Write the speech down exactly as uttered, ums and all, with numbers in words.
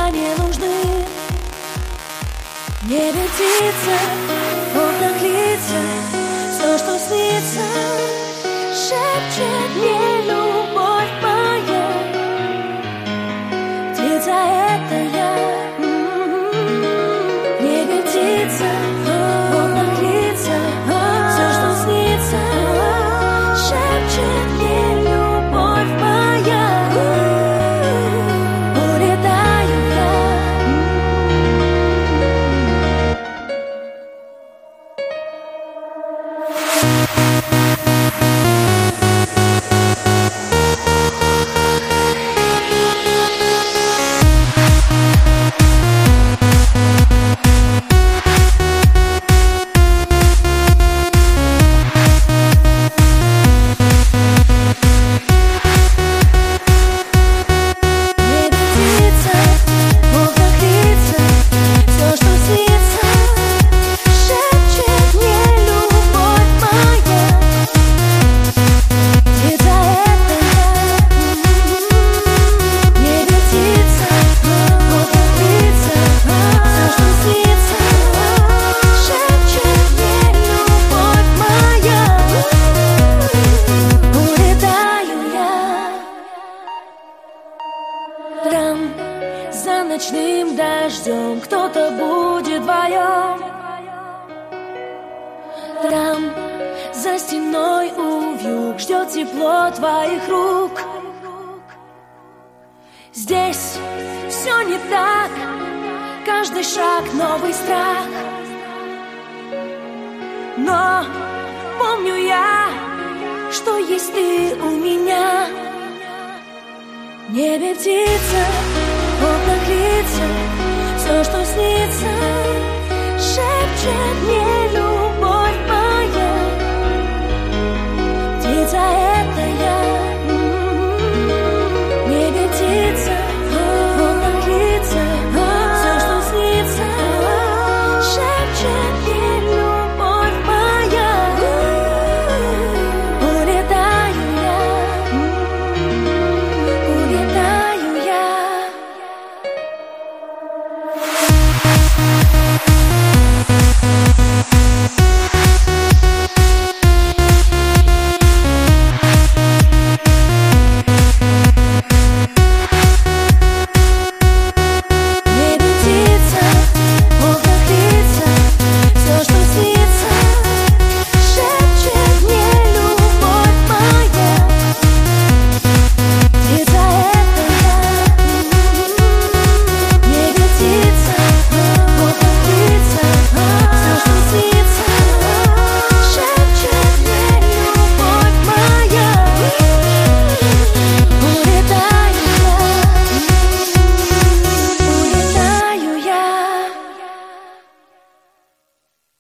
не нужны. Не вертится в окнах лица, все, что снится, шепчет мне любовь моя. Птица это я. Не вертится в окнах лица, все, что снится, шепчет мне любовь моя. Улетаю я. За ночным дождем кто-то будет вдвоем. Там за стеной увьюг ждет тепло твоих рук. Здесь все не так, каждый шаг новый страх. Но помню я, что есть ты у меня. В небе птица, в окнах лица, все, что снится, шепчет мне.